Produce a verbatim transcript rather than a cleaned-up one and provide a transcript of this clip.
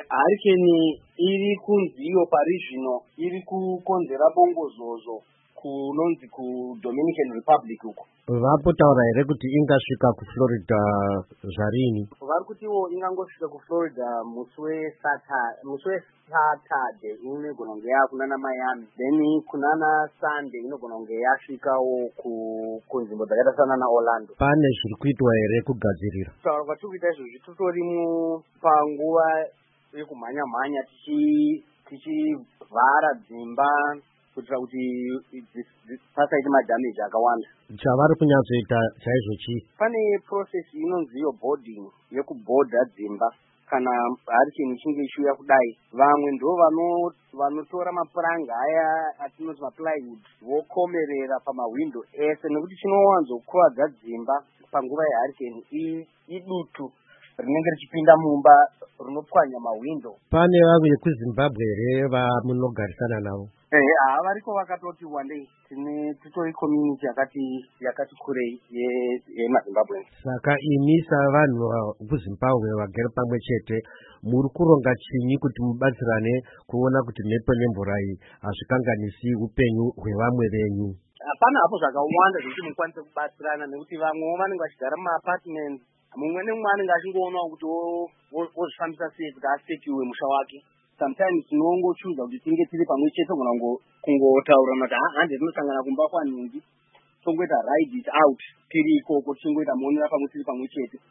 Harikeni iri kunziyo pari zvino iri kukonzera bongozozo kunonzi kuDominican Republic uko. Vapotaura here kuti ingasvika kuFlorida zvarini? Vari kutiwo ingangosvika kuFlorida musi weSaturday inogona kunge yakunana Miami, then kunana Sunday inogona kunge yasvikawo kunzvimbo dzakaita sanana Orlando. Pane zviri kuitwa here kugadzirira? Kutaura kwatiri kuita izvozvi titori panguva yekumhanya mhanya tichivhara dzimba kuitira kuti pasaite madhameji akawanda. Chavari kunyatsoita chaizvo chii? Pane process inonzi iyo boarding, yekubhodha dzimba kana harikeni ichinge ichiuya kudai. Vamwe ndo vanotora mapuranga aya atinoti maplywood vokomerera pamawindo ese, nekuti chinowanzokuvadza dzimba panguva yeharikeni idutu rinenge richipinda mumba rinopwanya mawindo. Pane vamwe vekuZimbabwe here vamunogarisana navo? Eh, ava variko vakatoti wandei tine titori community yakati yakati kurei yeMazimbabwe. Saka imi savanhu vekuZimbabwe vagere pamwe chete muri kuronga chinyi kuti mubatsirane kuona kuti mhepo nemvura iyi hazvikanganisi upenyu hwevamwe venyu? Hapana hapo zvakawanda zvekuti mukwanise kubatsirana, nekuti vamwewo vanenge vachigara mumaapartments. Mumwe nemumwe anenge achingoonawo kuti wozvifambisa sei kuti asekiwe musha wake. Sometimes tinongochuza kuti tinge tiri pamwe chete kana kungotaurana kuti hande tinosangana kumba kwaningi tongoita ride it out tiri ikoko tichingoita muonera pamwe tiri pamwe chete.